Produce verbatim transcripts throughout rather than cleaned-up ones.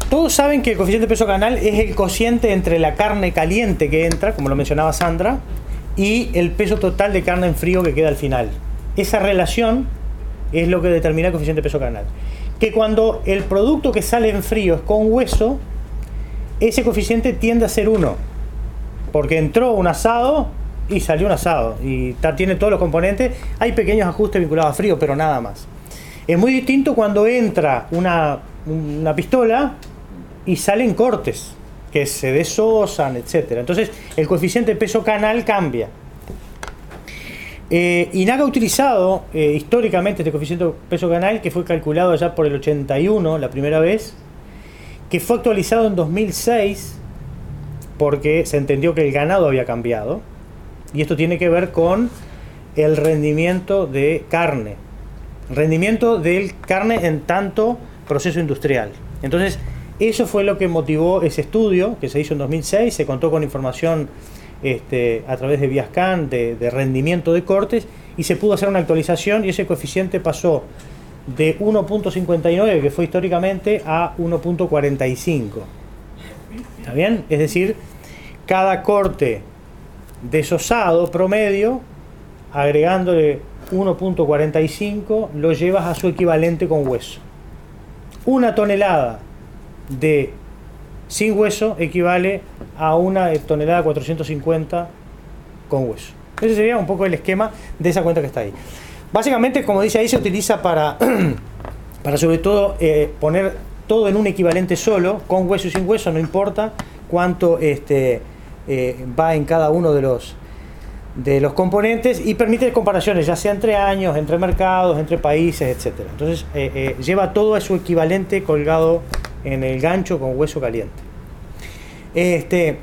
todos saben que el coeficiente peso canal es el cociente entre la carne caliente que entra, como lo mencionaba Sandra, y el peso total de carne en frío que queda al final. Esa relación es lo que determina el coeficiente peso canal. Que cuando el producto que sale en frío es con hueso, ese coeficiente tiende a ser uno, porque entró un asado y salió un asado, y tiene todos los componentes. Hay pequeños ajustes vinculados a frío, pero nada más. Es muy distinto cuando entra una, una pistola y salen cortes, que se desosan, etcétera. Entonces, el coeficiente peso canal cambia. Eh, INAC ha utilizado eh, históricamente este coeficiente peso canal, que fue calculado ya por el ochenta y uno, la primera vez, que fue actualizado en dos mil seis, porque se entendió que el ganado había cambiado. Y esto tiene que ver con el rendimiento de carne. Rendimiento de carne en tanto proceso industrial. Entonces, eso fue lo que motivó ese estudio que se hizo en dos mil seis. Se contó con información este, a través de Viascan de, de rendimiento de cortes, y se pudo hacer una actualización, y ese coeficiente pasó de uno punto cincuenta y nueve, que fue históricamente, a uno punto cuarenta y cinco. ¿Está bien? Es decir, cada corte desosado promedio, agregándole uno punto cuarenta y cinco, lo llevas a su equivalente con hueso. Una tonelada de sin hueso equivale a una tonelada cuatrocientos cincuenta con hueso. Ese sería un poco el esquema de esa cuenta que está ahí. Básicamente, como dice ahí, se utiliza para, para sobre todo eh, poner todo en un equivalente solo, con hueso y sin hueso, no importa cuánto este, eh, va en cada uno de los, de los componentes, y permite comparaciones, ya sea entre años, entre mercados, entre países, etcétera. Entonces, eh, eh, lleva todo a su equivalente colgado en el gancho con hueso caliente. Este,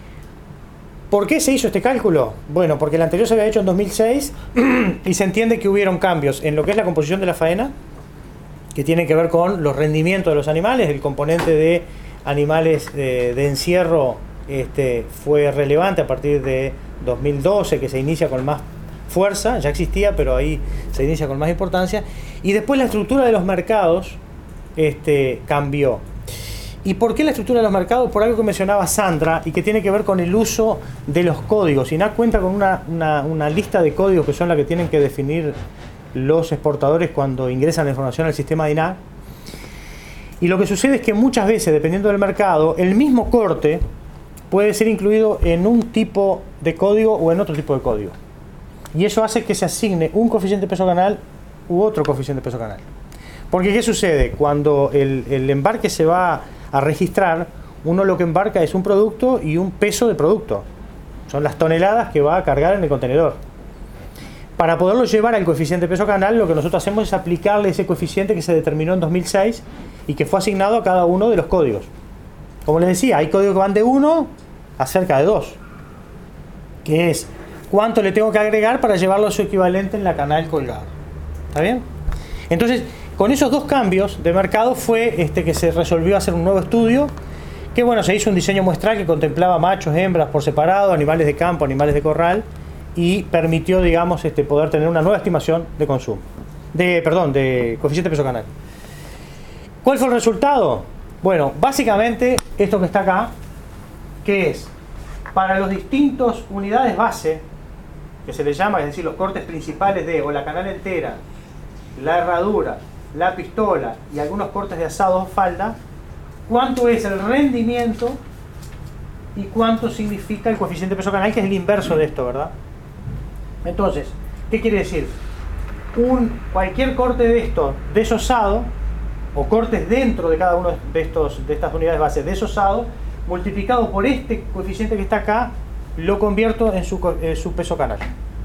¿Por qué se hizo este cálculo? Bueno, porque el anterior se había hecho en dos mil seis y se entiende que hubieron cambios en lo que es la composición de la faena, que tiene que ver con los rendimientos de los animales. El componente de animales de, de encierro este, fue relevante a partir de dos mil doce, que se inicia con más fuerza. Ya existía, pero ahí se inicia con más importancia. Y después la estructura de los mercados este, cambió. ¿Y por qué la estructura de los mercados? Por algo que mencionaba Sandra, y que tiene que ver con el uso de los códigos. INAC cuenta con una, una, una lista de códigos que son las que tienen que definir los exportadores cuando ingresan la información al sistema de INAC. Y lo que sucede es que muchas veces, dependiendo del mercado, el mismo corte puede ser incluido en un tipo de código o en otro tipo de código. Y eso hace que se asigne un coeficiente peso canal u otro coeficiente peso canal. Porque ¿qué sucede? Cuando el, el embarque se va a registrar, uno lo que embarca es un producto y un peso de producto. Son las toneladas que va a cargar en el contenedor. Para poderlo llevar al coeficiente peso canal, lo que nosotros hacemos es aplicarle ese coeficiente que se determinó en dos mil seis y que fue asignado a cada uno de los códigos. Como les decía, hay códigos que van de uno a cerca de dos, que es cuánto le tengo que agregar para llevarlo a su equivalente en la canal colgado. ¿Está bien? Entonces, con esos dos cambios de mercado fue este, que se resolvió hacer un nuevo estudio, que bueno, se hizo un diseño muestral que contemplaba machos, hembras por separado, animales de campo, animales de corral, y permitió, digamos, este, poder tener una nueva estimación de consumo, de, perdón, de coeficiente peso canal. ¿Cuál fue el resultado? Bueno, básicamente esto que está acá, que es para los distintos unidades base, que se les llama, es decir, los cortes principales de o la canal entera, la herradura, la pistola y algunos cortes de asado o falda, cuánto es el rendimiento y cuánto significa el coeficiente peso canal, que es el inverso de esto, ¿verdad? Entonces, ¿qué quiere decir? Un, cualquier corte de esto desosado, o cortes dentro de cada uno de, estos, de estas unidades base desosado, multiplicado por este coeficiente que está acá, lo convierto en su, en su peso canal.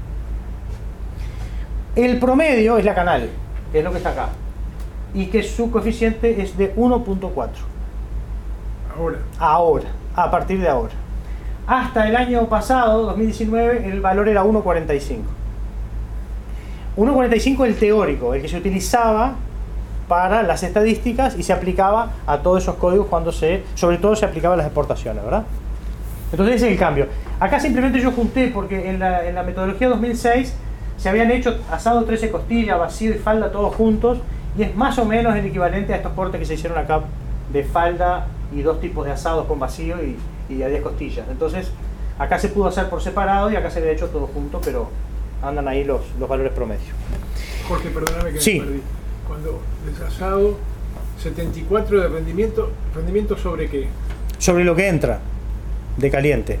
El promedio es la canal, que es lo que está acá, y que su coeficiente es de uno punto cuatro. Ahora. Ahora, a partir de ahora. Hasta el año pasado, dos mil diecinueve, el valor era uno punto cuarenta y cinco. uno punto cuarenta y cinco es el teórico, el que se utilizaba para las estadísticas y se aplicaba a todos esos códigos cuando se, sobre todo se aplicaba a las exportaciones, ¿verdad? Entonces ese es el cambio. Acá simplemente yo junté porque en la, en la metodología dos mil seis se habían hecho asado trece costillas, vacío y falda todos juntos, y es más o menos el equivalente a estos cortes que se hicieron acá de falda y dos tipos de asados con vacío y, y a diez costillas. Entonces, acá se pudo hacer por separado y acá se le ha hecho todo junto, pero andan ahí los, los valores promedios. Jorge, perdóname que sí. me perdí. Cuando desasado, setenta y cuatro de rendimiento, ¿rendimiento sobre qué? Sobre lo que entra de caliente.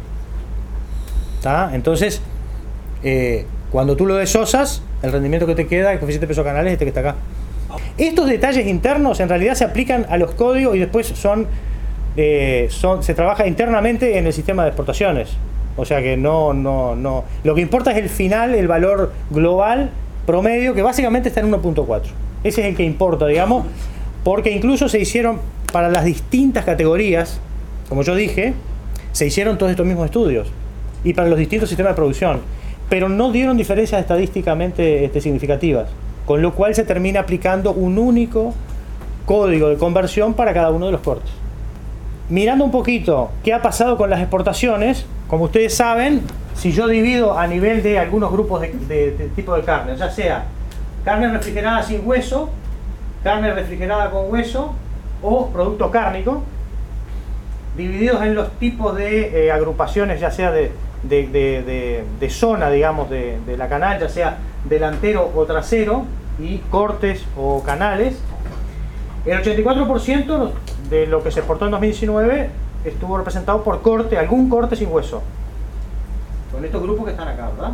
¿Tá? Entonces, eh, cuando tú lo desosas, el rendimiento que te queda, el coeficiente de peso canal es este que está acá. Estos detalles internos en realidad se aplican a los códigos y después son, eh, son se trabaja internamente en el sistema de exportaciones. O sea que no, no, no. Lo que importa es el final, el valor global promedio, que básicamente está en uno punto cuatro. Ese es el que importa, digamos, porque incluso se hicieron para las distintas categorías, como yo dije, se hicieron todos estos mismos estudios y para los distintos sistemas de producción, pero no dieron diferencias estadísticamente este, significativas, con lo cual se termina aplicando un único código de conversión para cada uno de los cortes. Mirando un poquito qué ha pasado con las exportaciones, como ustedes saben, si yo divido a nivel de algunos grupos de, de, de tipo de carne, ya sea carne refrigerada sin hueso, carne refrigerada con hueso o producto cárnico, divididos en los tipos de eh, agrupaciones, ya sea de, de, de, de, de zona, digamos, de, de la canal, ya sea delantero o trasero, y cortes o canales, el ochenta y cuatro por ciento de lo que se exportó en dos mil diecinueve estuvo representado por corte, algún corte sin hueso. Con estos grupos que están acá, ¿verdad?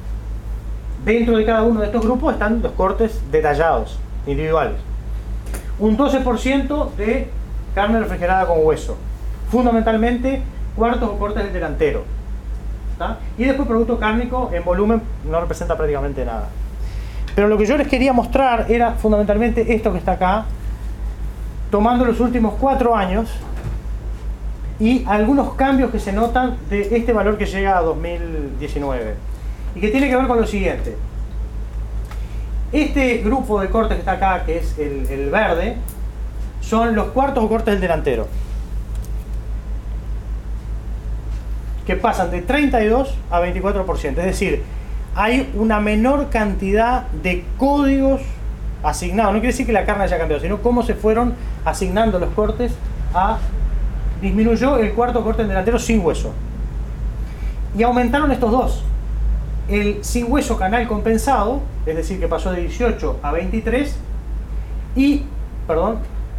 Dentro de cada uno de estos grupos están los cortes detallados, individuales. Un doce por ciento de carne refrigerada con hueso. Fundamentalmente, cuartos o cortes del delantero. ¿Tá? Y después producto cárnico en volumen no representa prácticamente nada. Pero lo que yo les quería mostrar era fundamentalmente esto que está acá, tomando los últimos cuatro años y algunos cambios que se notan de este valor que llega a dos mil diecinueve. Y que tiene que ver con lo siguiente. Este grupo de cortes que está acá, que es el, el verde, son los cuartos o cortes del delantero, que pasan de treinta y dos a veinticuatro por ciento. Es decir, hay una menor cantidad de códigos asignados. No quiere decir que la carne haya cambiado, sino cómo se fueron asignando los cortes a... Disminuyó el cuarto corte del delantero sin hueso. Y aumentaron estos dos. El sin hueso canal compensado, es decir, que pasó de dieciocho a veintitrés, y, perdón,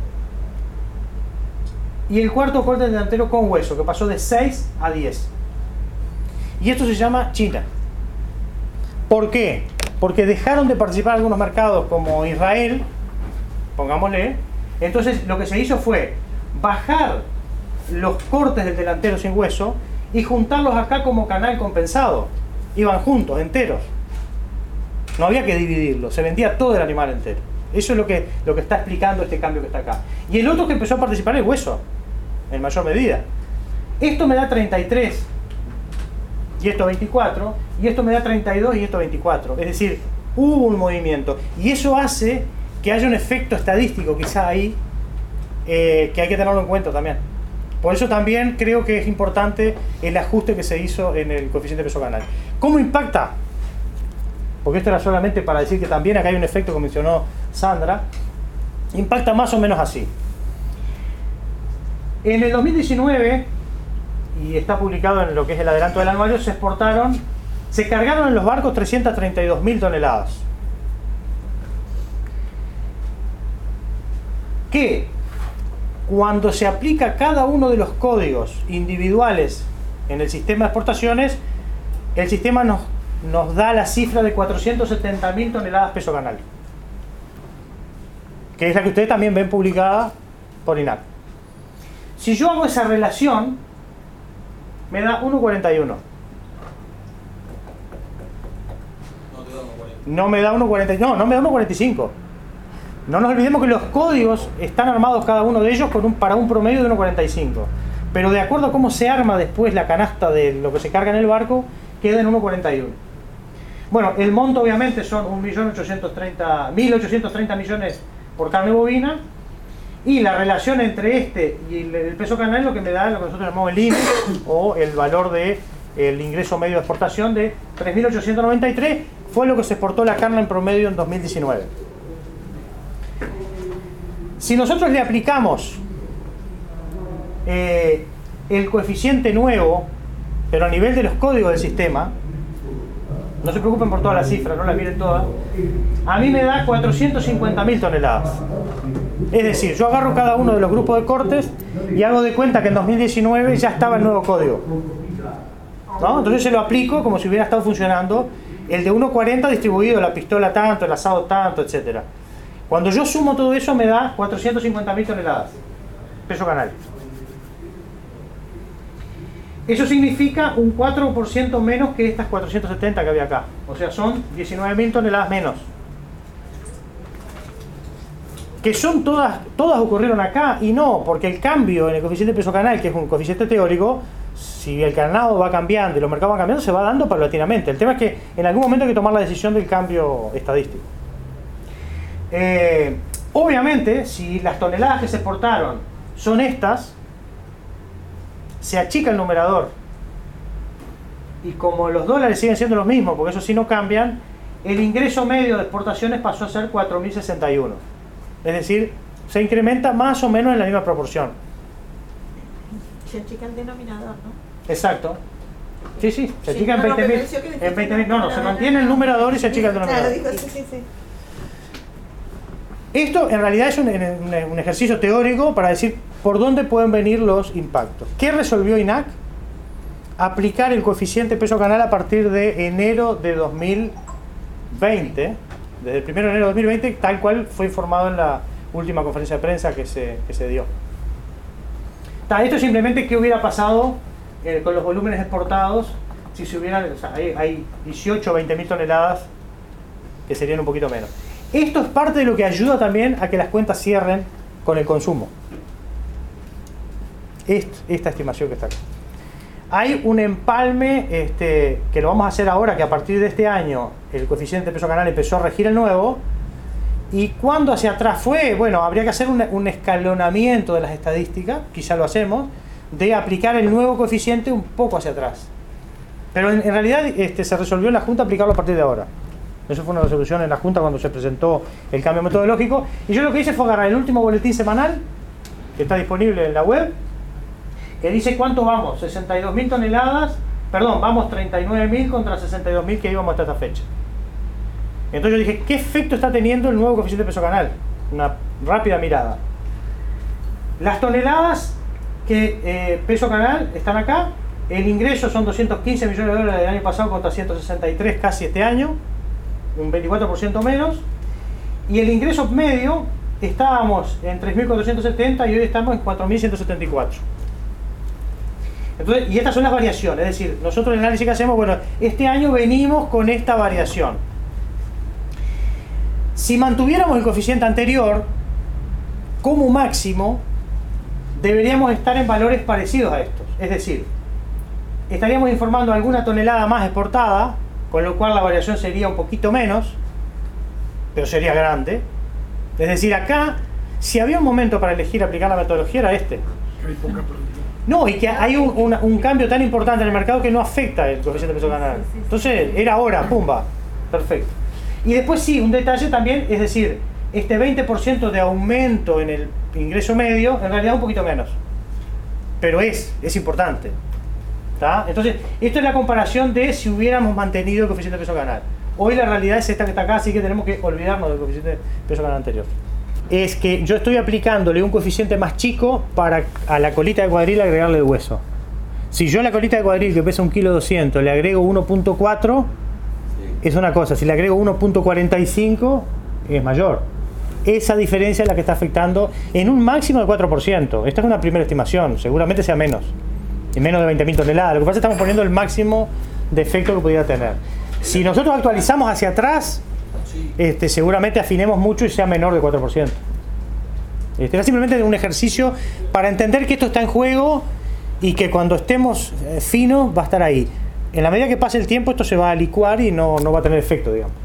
y el cuarto corte delantero con hueso, que pasó de seis a diez. Y esto se llama China. ¿Por qué? Porque dejaron de participar en algunos mercados como Israel, pongámosle. Entonces lo que se hizo fue bajar los cortes del delantero sin hueso y juntarlos acá como canal compensado. Iban juntos, enteros. No había que dividirlos, se vendía todo el animal entero. Eso es lo que, lo que está explicando este cambio que está acá. Y el otro que empezó a participar es el hueso, en mayor medida. Esto me da treinta y tres, y esto veinticuatro, y esto me da treinta y dos y esto veinticuatro. Es decir, hubo un movimiento. Y eso hace que haya un efecto estadístico quizá ahí, eh, que hay que tenerlo en cuenta también. Por eso también creo que es importante el ajuste que se hizo en el coeficiente de peso canal. ¿Cómo impacta? Porque esto era solamente para decir que también acá hay un efecto que mencionó Sandra. Impacta más o menos así. En el dos mil diecinueve, y está publicado en lo que es el adelanto del anuario, se exportaron, se cargaron en los barcos trescientas treinta y dos mil toneladas. Que cuando se aplica cada uno de los códigos individuales en el sistema de exportaciones, el sistema nos, nos da la cifra de cuatrocientas setenta mil toneladas peso canal, que es la que ustedes también ven publicada por I N A C. Si yo hago esa relación, me da uno cuarenta y uno. No me da uno cuarenta y cinco. No, no me da uno cuarenta y cinco. No nos olvidemos que los códigos están armados cada uno de ellos con un, para un promedio de uno cuarenta y cinco. Pero de acuerdo a cómo se arma después la canasta de lo que se carga en el barco, queda en uno cuarenta y uno. Bueno, el monto obviamente son un millón ochocientos treinta millones por carne bovina. Y la relación entre este y el peso canal es lo que me da lo que nosotros llamamos el I N E o el valor de el ingreso medio de exportación de tres mil ochocientos noventa y tres. Fue lo que se exportó la carne en promedio en dos mil diecinueve. Si nosotros le aplicamos eh, el coeficiente nuevo, pero a nivel de los códigos del sistema, no se preocupen por todas las cifras, no las miren todas, a mí me da cuatrocientas cincuenta mil toneladas. Es decir, yo agarro cada uno de los grupos de cortes y hago de cuenta que en dos mil diecinueve ya estaba el nuevo código, ¿no? Entonces se lo aplico como si hubiera estado funcionando el de uno cuarenta distribuido, la pistola tanto, el asado tanto, etcétera. Cuando yo sumo todo eso me da cuatrocientas cincuenta mil toneladas, peso canal. Eso significa un cuatro por ciento menos que estas cuatrocientas setenta que había acá. O sea, son diecinueve mil toneladas menos. Que son todas, todas ocurrieron acá, y no, porque el cambio en el coeficiente peso canal, que es un coeficiente teórico, si el ganado va cambiando y los mercados van cambiando, se va dando paulatinamente. El tema es que en algún momento hay que tomar la decisión del cambio estadístico. Eh, obviamente, si las toneladas que se exportaron son estas, se achica el numerador. Y como los dólares siguen siendo los mismos, porque eso sí no cambian, el ingreso medio de exportaciones pasó a ser cuatro mil sesenta y uno. Es decir, se incrementa más o menos en la misma proporción. Se achica el denominador, ¿no? Exacto. Sí, sí, se Sí, achica no, en no, veinte mil. pero pareció que En veinte mil. No, no, se dijiste- mantiene el numerador y se achica el denominador. Claro, dijo, sí, sí, sí. Esto en realidad es un, un- un ejercicio teórico para decir por dónde pueden venir los impactos. ¿Qué resolvió I N A C? Aplicar el coeficiente peso canal a partir de enero de dos mil veinte, desde el primero de enero de dos mil veinte, tal cual fue informado en la última conferencia de prensa que se, que se dio. Ta, esto es simplemente qué hubiera pasado eh, con los volúmenes exportados si se hubieran, o sea, hay, hay dieciocho o veinte mil toneladas que serían un poquito menos. Esto es parte de lo que ayuda también a que las cuentas cierren con el consumo. Est- esta estimación que está acá. Hay un empalme este, que lo vamos a hacer ahora, que a partir de este año el coeficiente peso canal empezó a regir el nuevo. ¿Y cuándo hacia atrás fue? Bueno, habría que hacer un, un escalonamiento de las estadísticas, quizá lo hacemos, de aplicar el nuevo coeficiente un poco hacia atrás. Pero en, en realidad este, se resolvió en la Junta aplicarlo a partir de ahora. Eso fue una resolución en la Junta cuando se presentó el cambio metodológico. Y yo lo que hice fue agarrar el último boletín semanal, que está disponible en la web, que dice cuánto vamos, sesenta y dos mil toneladas, perdón, vamos treinta y nueve mil contra sesenta y dos mil que íbamos hasta esta fecha. Entonces yo dije, ¿qué efecto está teniendo el nuevo coeficiente peso canal? Una rápida mirada. Las toneladas que eh, peso canal están acá, el ingreso son doscientos quince millones de dólares del año pasado contra ciento sesenta y tres casi este año, un veinticuatro por ciento menos, y el ingreso medio estábamos en tres mil cuatrocientos setenta y hoy estamos en cuatro mil ciento setenta y cuatro. Entonces, y estas son las variaciones, es decir, nosotros el análisis que hacemos, bueno, este año venimos con esta variación. Si mantuviéramos el coeficiente anterior, como máximo, deberíamos estar en valores parecidos a estos. Es decir, estaríamos informando alguna tonelada más exportada, con lo cual la variación sería un poquito menos, pero sería grande. Es decir, acá, si había un momento para elegir aplicar la metodología, era este. Hay poca producción. No, y que hay un, una- un cambio tan importante en el mercado que no afecta el coeficiente peso canal. Entonces, era ahora, pumba, perfecto. Y después sí, un detalle también, es decir, este veinte por ciento de aumento en el ingreso medio, en realidad un poquito menos. Pero es, es importante. ¿Tá? Entonces, esto es la comparación de si hubiéramos mantenido el coeficiente peso canal. Hoy la realidad es esta que está acá, así que tenemos que olvidarnos del coeficiente peso canal anterior. Es que yo estoy aplicándole un coeficiente más chico para a la colita de cuadril agregarle el hueso. Si yo a la colita de cuadril, que pesa un kilo doscientos, le agrego uno punto cuatro, es una cosa. Si le agrego uno punto cuarenta y cinco, es mayor. Esa diferencia es la que está afectando en un máximo de cuatro por ciento. Esta es una primera estimación, seguramente sea menos. Y menos de veinte mil toneladas. Lo que pasa es que estamos poniendo el máximo de efecto que pudiera tener. Si nosotros actualizamos hacia atrás, este, seguramente afinemos mucho y sea menor de cuatro por ciento. Este, era simplemente un ejercicio para entender que esto está en juego y que cuando estemos eh, finos va a estar ahí. En la medida que pase el tiempo esto se va a licuar y no, no va a tener efecto, digamos.